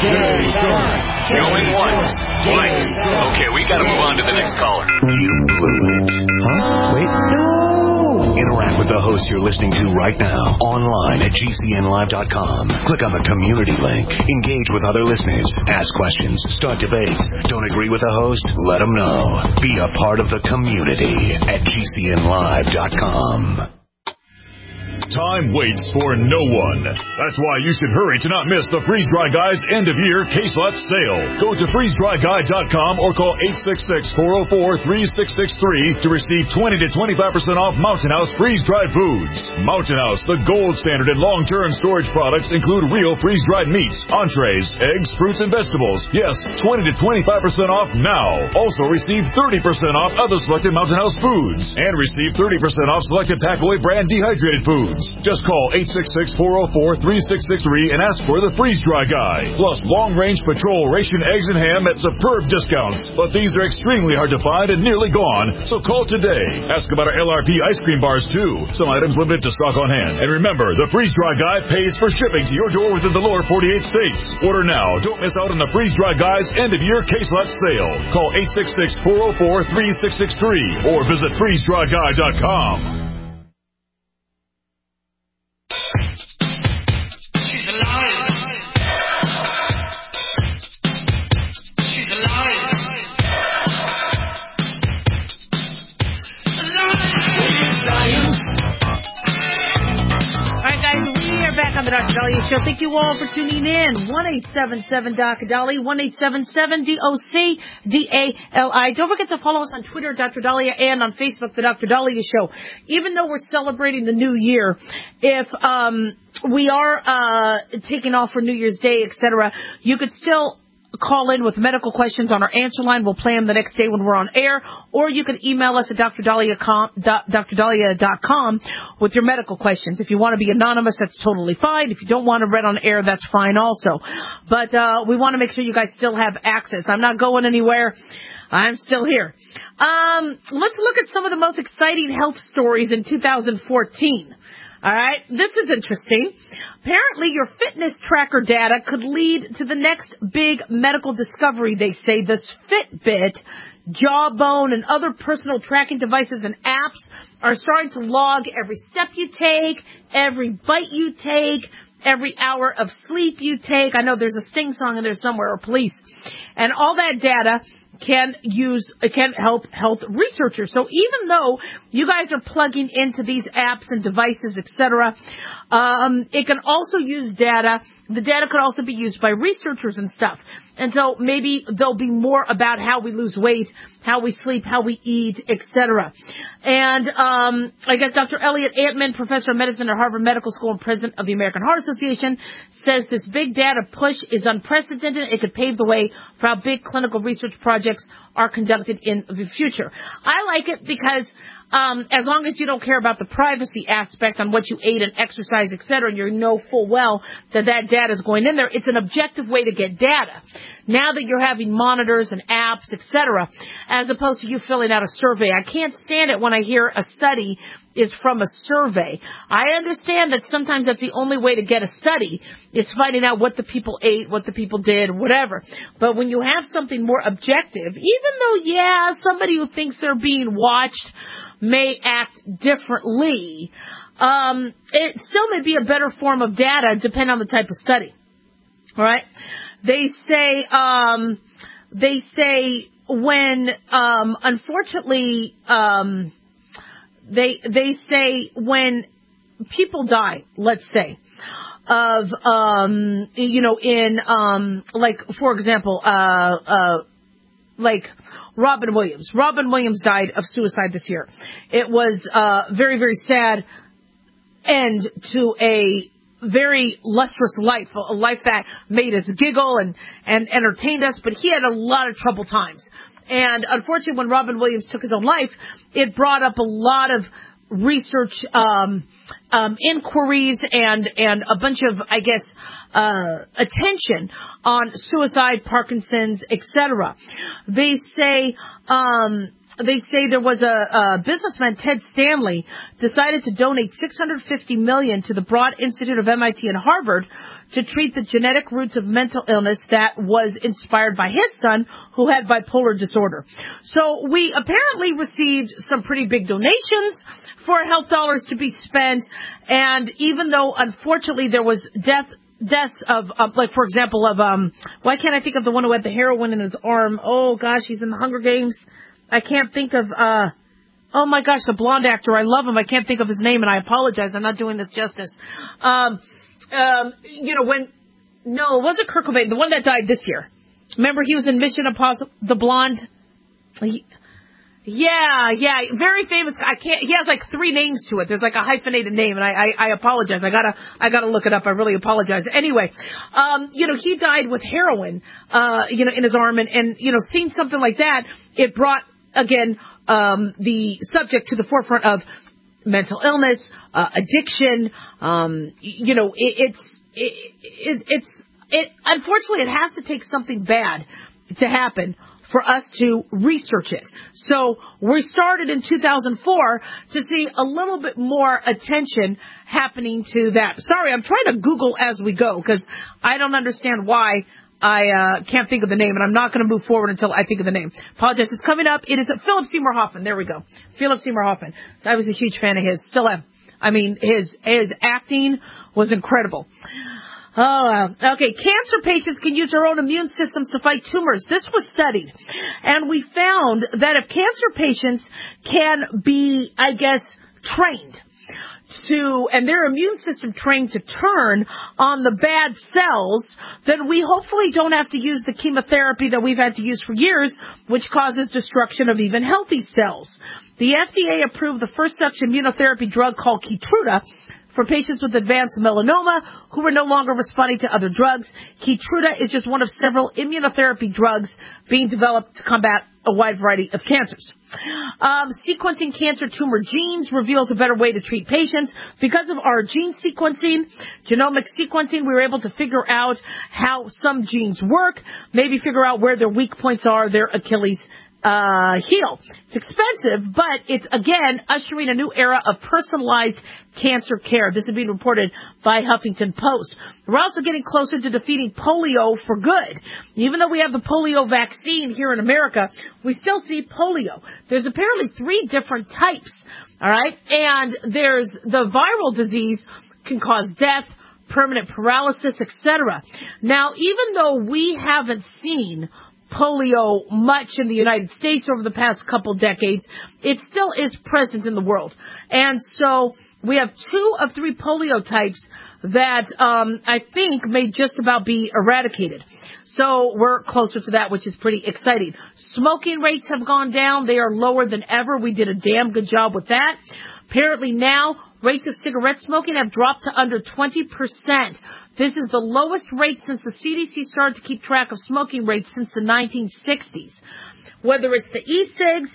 Jason! Going once, twice. Okay, we gotta move on to the next caller. You blew it. Huh? Wait. No! Interact with the host you're listening to right now, online at G C N live dot com. Click on the community link. Engage with other listeners. Ask questions. Start debates. Don't agree with the host? Let them know. Be a part of the community at G C N live dot com. Time waits for no one. That's why you should hurry to not miss the Freeze Dry Guy's end-of-year case lot sale. Go to freeze dry guy dot com or call eight six six, four oh four, three six six three to receive twenty to twenty-five percent off Mountain House freeze-dried foods. Mountain House, the gold standard in long-term storage products, include real freeze-dried meats, entrees, eggs, fruits, and vegetables. Yes, twenty to twenty-five percent off now. Also receive thirty percent off other selected Mountain House foods and receive thirty percent off selected Packaway brand dehydrated foods. Just call eight six six, four oh four, three six six three and ask for the Freeze Dry Guy. Plus long-range patrol ration eggs and ham at superb discounts. But these are extremely hard to find and nearly gone, so call today. Ask about our L R P ice cream bars, too. Some items limited to stock on hand. And remember, the Freeze Dry Guy pays for shipping to your door within the lower forty-eight states. Order now. Don't miss out on the Freeze Dry Guy's end-of-year case lot sale. Call eight six six, four oh four, three six six three or visit freeze dry guy dot com. She's alive. She's alive. All right, guys, we are back on the Doctor Dahlia Show. Thank you all for tuning in. one eight seven seven Doctor Dolly, one eight seven seven D O C D A L I. Don't forget to follow us on Twitter, Doctor Dahlia, and on Facebook, The Doctor Dahlia Show. Even though we're celebrating the new year, if um we are uh taking off for New Year's Day, et cetera, you could still call in with medical questions on our answer line. We'll play them the next day when we're on air. Or you can email us at d r dahlia dot com with your medical questions. If you want to be anonymous, that's totally fine. If you don't want to read on air, that's fine also. But uh we want to make sure you guys still have access. I'm not going anywhere. I'm still here. Um, let's look at some of the most exciting health stories in two thousand fourteen. All right, this is interesting. Apparently, your fitness tracker data could lead to the next big medical discovery, they say. This Fitbit, Jawbone, and other personal tracking devices and apps are starting to log every step you take, every bite you take, every hour of sleep you take. I know there's a Sting song in there somewhere, or Police. And all that data can use, can help health researchers. So even though you guys are plugging into these apps and devices, et cetera, um, it can also use data. The data could also be used by researchers and stuff. And so maybe there'll be more about how we lose weight, how we sleep, how we eat, et cetera. And um, I guess Doctor Elliot Antman, professor of medicine at Harvard Medical School and president of the American Heart Association, says this big data push is unprecedented. It could pave the way for how big clinical research projects are conducted in the future. I like it because um, as long as you don't care about the privacy aspect on what you ate and exercise, et cetera, and you know full well that that data is going in there, it's an objective way to get data. Now that you're having monitors and apps, et cetera, as opposed to you filling out a survey. I can't stand it when I hear a study is from a survey. I understand that sometimes that's the only way to get a study is finding out what the people ate, what the people did, whatever. But when you have something more objective, even though, yeah, somebody who thinks they're being watched may act differently, um, it still may be a better form of data depending on the type of study. All right? They say, um, they say when, um, unfortunately, um, they, they say when people die, let's say, of, um, you know, in, um, like, for example, uh, uh, like Robin Williams. Robin Williams died of suicide this year. It was, uh, very, very sad end to a very lustrous life, a life that made us giggle and, and entertained us, but he had a lot of troubled times. And unfortunately, when Robin Williams took his own life, it brought up a lot of research, um, um, inquiries and, and a bunch of, I guess, uh, attention on suicide, Parkinson's, et cetera. They say, um, They say there was a, a businessman, Ted Stanley, decided to donate six hundred fifty million dollars to the Broad Institute of M I T and Harvard to treat the genetic roots of mental illness that was inspired by his son, who had bipolar disorder. So we apparently received some pretty big donations for health dollars to be spent, and even though, unfortunately, there was death deaths of, of, like, for example, of, um, why can't I think of the one who had the heroin in his arm? Oh, gosh, he's in the Hunger Games. I can't think of, uh, oh my gosh, the blonde actor. I love him. I can't think of his name, and I apologize. I'm not doing this justice. Um, um, you know, when, no, it wasn't Kurt Cobain, the one that died this year. Remember, he was in Mission Impossible, the blonde? He, yeah, yeah, very famous. I can't, he has like three names to it. There's like a hyphenated name, and I, I, I apologize. I gotta, I gotta look it up. I really apologize. Anyway, um, you know, he died with heroin, uh, you know, in his arm, and, and, you know, seeing something like that, it brought, again, um, the subject to the forefront of mental illness, uh, addiction. Um, you know, it, it's, it, it, it's, it, unfortunately, it has to take something bad to happen for us to research it. So we started in two thousand four to see a little bit more attention happening to that. Sorry, I'm trying to Google as we go because I don't understand why I uh, can't think of the name, and I'm not going to move forward until I think of the name. Apologize. It's coming up. It is Philip Seymour Hoffman. There we go. Philip Seymour Hoffman. So I was a huge fan of his. Still am. I mean, his his acting was incredible. Oh, okay. Cancer patients can use their own immune systems to fight tumors. This was studied. And we found that if cancer patients can be, I guess, trained to, and their immune system trained to turn on the bad cells, then we hopefully don't have to use the chemotherapy that we've had to use for years, which causes destruction of even healthy cells. The F D A approved the first such immunotherapy drug called Keytruda for patients with advanced melanoma who were no longer responding to other drugs. Keytruda is just one of several immunotherapy drugs being developed to combat a wide variety of cancers. Um, sequencing cancer tumor genes reveals a better way to treat patients. Because of our gene sequencing, genomic sequencing, we were able to figure out how some genes work, maybe figure out where their weak points are, their Achilles Uh, heel. It's expensive, but it's, again, ushering a new era of personalized cancer care. This is being reported by Huffington Post. We're also getting closer to defeating polio for good. Even though we have the polio vaccine here in America, we still see polio. There's apparently three different types, all right? And there's the viral disease can cause death, permanent paralysis, et cetera. Now, even though we haven't seen polio much in the United States over the past couple decades, it still is present in the world. And so we have two of three polio types that um, I think may just about be eradicated. So we're closer to that, which is pretty exciting. Smoking rates have gone down. They are lower than ever. We did a damn good job with that. Apparently now, rates of cigarette smoking have dropped to under twenty percent. This is the lowest rate since the C D C started to keep track of smoking rates since the nineteen sixties. Whether it's the e-cigs,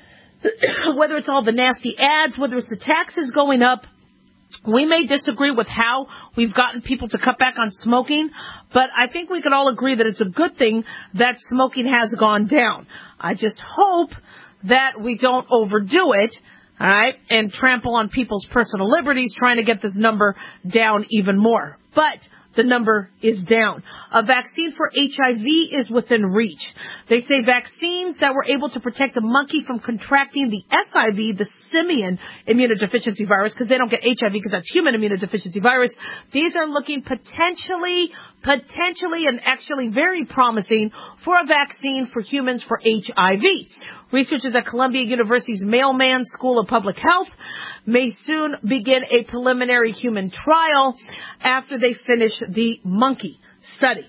whether it's all the nasty ads, whether it's the taxes going up, we may disagree with how we've gotten people to cut back on smoking, but I think we could all agree that it's a good thing that smoking has gone down. I just hope that we don't overdo it, all right, and trample on people's personal liberties trying to get this number down even more. But the number is down. A vaccine for H I V is within reach. They say vaccines that were able to protect a monkey from contracting the S I V, the simian immunodeficiency virus, because they don't get H I V because that's human immunodeficiency virus, these are looking potentially, potentially and actually very promising for a vaccine for humans for H I V. Researchers at Columbia University's Mailman School of Public Health may soon begin a preliminary human trial after they finish the monkey study.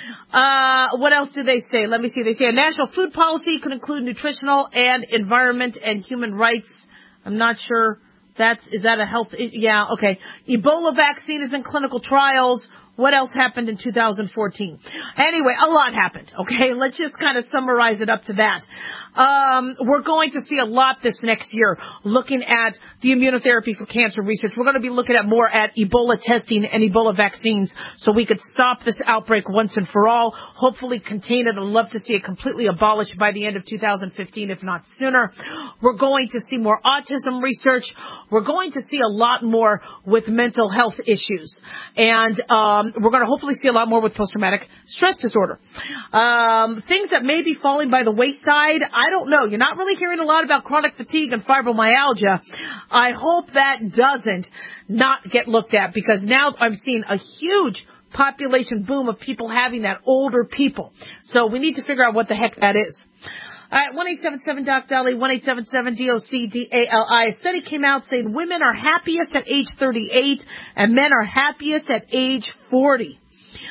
Uh, what else do they say? Let me see. They say a national food policy could include nutritional and environment and human rights. I'm not sure that's, is that a health, yeah, okay. Ebola vaccine is in clinical trials. What else happened in two thousand fourteen? Anyway, a lot happened, okay? Let's just kind of summarize it up to that. Um, we're going to see a lot this next year looking at the immunotherapy for cancer research. We're going to be looking at more at Ebola testing and Ebola vaccines so we could stop this outbreak once and for all, hopefully contain it. I'd love to see it completely abolished by the end of two thousand fifteen, if not sooner. We're going to see more autism research. We're going to see a lot more with mental health issues. And um, we're going to hopefully see a lot more with post-traumatic stress disorder. Um, things that may be falling by the wayside, I don't know. You're not really hearing a lot about chronic fatigue and fibromyalgia. I hope that doesn't not get looked at, because now I'm seeing a huge population boom of people having that, older people. So we need to figure out what the heck that is. All right, one eight seven seven Doc Dolly, one eight seven seven D O C D A L I. A study came out saying women are happiest at age thirty-eight and men are happiest at age forty.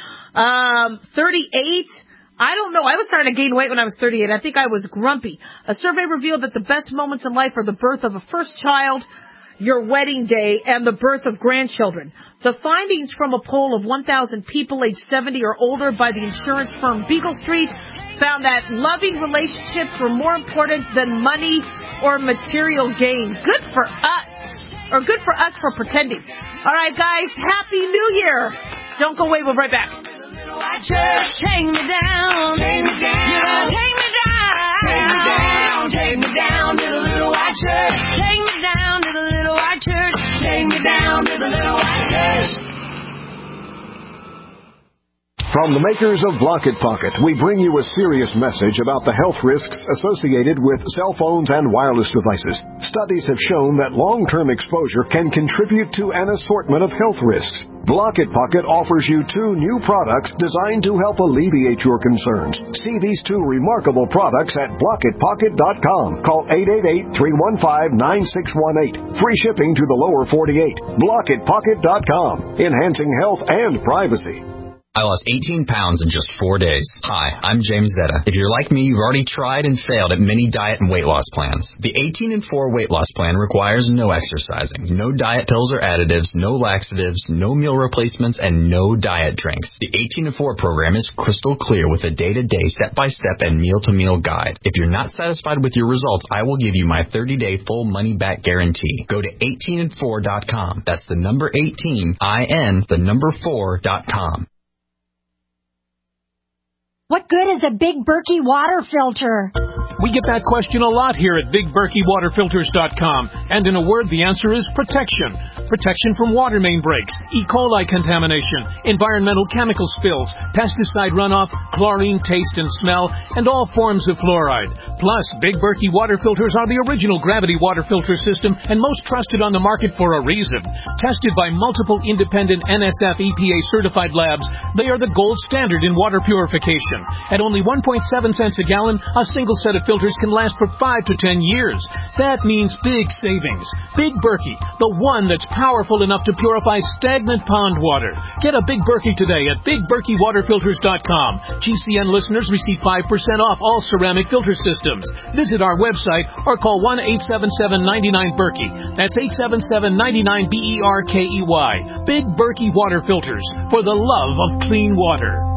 Um, thirty-eight, I don't know. I was starting to gain weight when I was thirty-eight. I think I was grumpy. A survey revealed that the best moments in life are the birth of a first child, your wedding day, and the birth of grandchildren. The findings from a poll of one thousand people aged seventy or older by the insurance firm Beagle Street found that loving relationships were more important than money or material gain. Good for us. Or good for us for pretending. All right, guys, Happy New Year. Don't go away. We'll be right back. Take me down. Take me down. Take me down. Take me down. Take me down to the little white church. Take me down to the little white church. Take me down to the little white church. From the makers of Block It Pocket, we bring you a serious message about the health risks associated with cell phones and wireless devices. Studies have shown that long-term exposure can contribute to an assortment of health risks. Block-It Pocket offers you two new products designed to help alleviate your concerns. See these two remarkable products at block it pocket dot com. Call eight eight eight, three one five, nine six one eight. Free shipping to the lower forty-eight. block it pocket dot com. Enhancing health and privacy. I lost eighteen pounds in just four days. Hi, I'm James Zetta. If you're like me, you've already tried and failed at many diet and weight loss plans. The eighteen and four weight loss plan requires no exercising, no diet pills or additives, no laxatives, no meal replacements, and no diet drinks. The eighteen and four program is crystal clear with a day-to-day, step-by-step, and meal-to-meal guide. If you're not satisfied with your results, I will give you my thirty-day full money-back guarantee. Go to eighteen and four dot com. That's the number eighteen, I N, the number four dot com. What good is a Big Berkey water filter? We get that question a lot here at big berkey water filters dot com. And in a word, the answer is protection. Protection from water main breaks, E. coli contamination, environmental chemical spills, pesticide runoff, chlorine taste and smell, and all forms of fluoride. Plus, Big Berkey water filters are the original gravity water filter system and most trusted on the market for a reason. Tested by multiple independent N S F E P A certified labs, they are the gold standard in water purification. At only one point seven cents a gallon, a single set of filters can last for five to ten years. That means big savings. Big Berkey, the one that's powerful enough to purify stagnant pond water. Get a Big Berkey today at big berkey water filters dot com. G C N listeners receive five percent off all ceramic filter systems. Visit our website or call one eight seven seven, nine nine, Berkey. That's eight seven seven, nine nine, B E R K E Y. Big Berkey water filters, for the love of clean water.